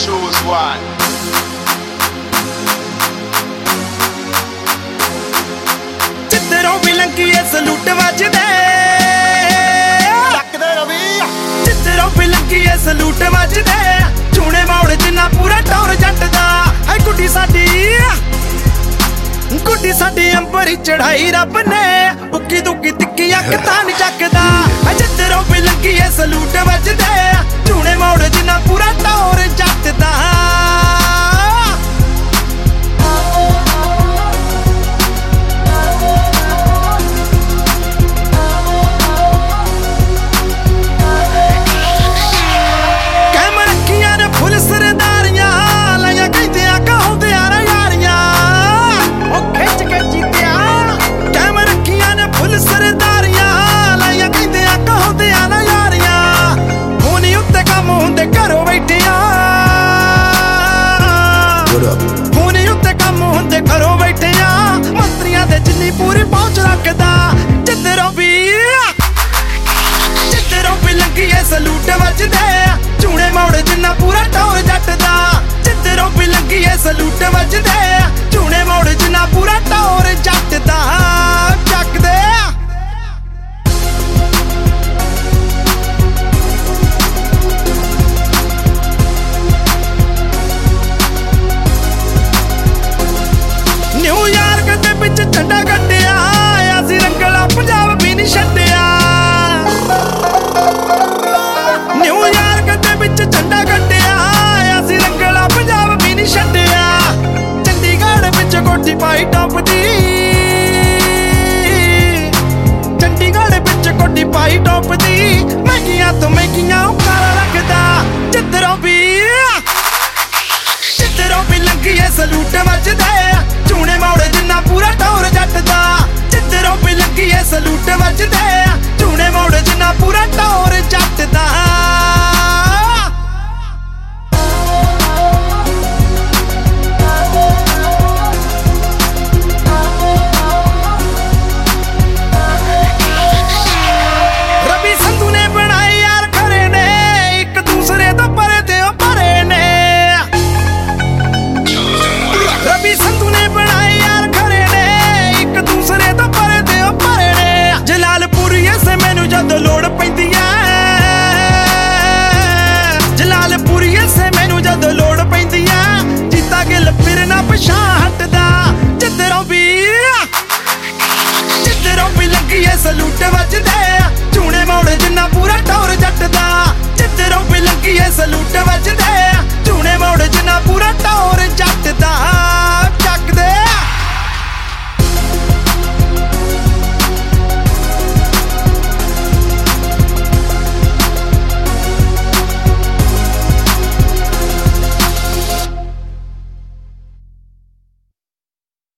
choose one. ਜਿੱਧਰੋਂ ਵੀ ਲੰਘੀਏ ਸਲੂਟ ਵੱਜਦੇ ਟੱਕਦੇ ਰਵੀ ਜਿੱਧਰੋਂ ਵੀ ਲੰਘੀਏ ਸਲੂਟ ਵੱਜਦੇ ਚੂਣੇ ਮੌੜ ਜਿੰਨਾ ਪੂਰਾ ਟੌਰ ਜੱਟ ਦਾ ਐ ਗੁੱਡੀ ਸਾਡੀ ਅੰਬਰੀ ਚੜਾਈ ਰੱਬ ਨੇ ਉੱਕੀ ਦੁੱਕੀ ਤਿੱਕੀ ਅੱਖ ਤਾਂ ਨੀ ਚੱਕਦਾ ਐ ਜਿੱਧਰੋਂ ਵੀ ਲੰਘੀਏ ਸਲੂਟ ਵੱਜਦੇ ਚੂਣੇ ਮੌੜ ਜਿੰਨਾ ਪੂਰਾ ਟੌਰ ਜੱਟ ਦਾ ਪੂਰੀ ਪਹੁੰਚ ਰੱਖਦਾ ਜਿੱਧਰੋਂ ਵੀ ਲੰਘੀਏ ਸਲੂਟ ਵੱਜਦੇ ਚੂਣੇ ਮੌੜ ਜਿੰਨਾ ਪੂਰਾ ਟੌਰ ਜੱਟ ਦਾ ਜਿੱਧਰੋਂ ਵੀ ਲੰਘੀਏ ਸਲੂਟ ਵੱਜਦੇ ਚੂਣੇ ਮੌੜ ਜਿੰਨਾ ਪੂਰਾ ਟੌਰ ਜੱਟ ਦਾ ਚੱਕਦੇ ਨਿਊਯਾਰਕ ਦੇ ਵਿੱਚ ਝੰਡਾ ਗੱਡਿਆ ਅਸੀਂ ਰੰਗਲਾ ਪੰਜਾਬ ਵੀ ਨਹੀਂ ਛੱਡਿਆ ਨਿਊਯਾਰਕ ਦੇ ਵਿੱਚ ਝੰਡਾ ਗੱਡਿਆ ਅਸੀਂ ਰੰਗਲਾ ਪੰਜਾਬ ਵੀ ਨਹੀਂ ਛੱਡਿਆ ਚੰਡੀਗੜ੍ਹ ਵਿੱਚ ਕੋਠੀ ਪਾਈ ਟੌਪ ਦੀ ਚੰਡੀਗੜ੍ਹ ਵਿੱਚ ਕੋਠੀ ਪਾਈ ਟੌਪ ਦੀ ਮਹਿੰਗੀਆਂ ਤੋਂ ਮਹਿੰਗੀਆਂ ਉਕਾਰਾ ਰੱਖਦਾ ਜਿੱਧਰੋਂ ਵੀ ਲੰਘੀਏ ਸਲੂਟ ਵੱਜਦੇ ਚੂਣੇ ਮੌੜ ਜਿੰਨਾ ਪੂਰਾ ਟੌਰ ਜੱਟ ਦਾ ਜਿੱਧਰੋਂ ਵੀ ਲੰਘੀਏ ਸਲੂਟ ਵੱਜਦੇ ਚੂਣੇ ਮੌੜ ਜਿੰਨਾ ਪੂਰਾ ਟੌਰ ਜੱਟ ਦਾ ਰਵੀ ਸੰਧੂ ਨੇ ਬਣਾਏ ਯਾਰ ਖਰੇ ਨੇ ਇੱਕ ਦੂਸਰੇ ਤੋਂ ਪਰੇ ਤੇ ਉਹ ਪਰੇ ਨੇ ਰਵੀ ਸੰਧੂ ਨੇ ਬਣਾਏ ਯਾਰ ਖਰੇ ਨੇ ਇੱਕ ਦੂਸਰੇ ਤੋਂ ਪਰੇ ਤੇ ਉਹ ਪਰੇ ਨੇ ਜਲਾਲਪੁਰੀਏ ਸੇ ਮੈਨੂੰ ਜਦੋਂ ਲੋੜ ਪੈਂਦੀ ਐ ਜਲਾਲਪੁਰੀਏ ਸੇ ਮੈਨੂੰ ਜਦੋਂ ਲੋੜ ਪੈਂਦੀ ਐ ਜੀਤਾ ਗਿੱਲ ਫਿਰ ਨਾ ਪਛਾਂ ਹਟਦਾ ਜਿੱਧਰੋਂ ਵੀ ਲੰਘੀਏ ਸਲੂਟ ਵੱਜਦੇ ਚੂਣੇ ਮੌੜ ਜਿੰਨਾ ਪੂਰਾ ਟੌਰ ਜੱਟ ਦਾ ਜਿੱਧਰੋਂ ਵੀ ਲੰਘੀਏ ਸਲੂਟ ਵੱਜਦੇ ਚੂਣੇ ਮੌੜ ਜਿੰਨਾ ਪੂਰਾ ਟੌਰ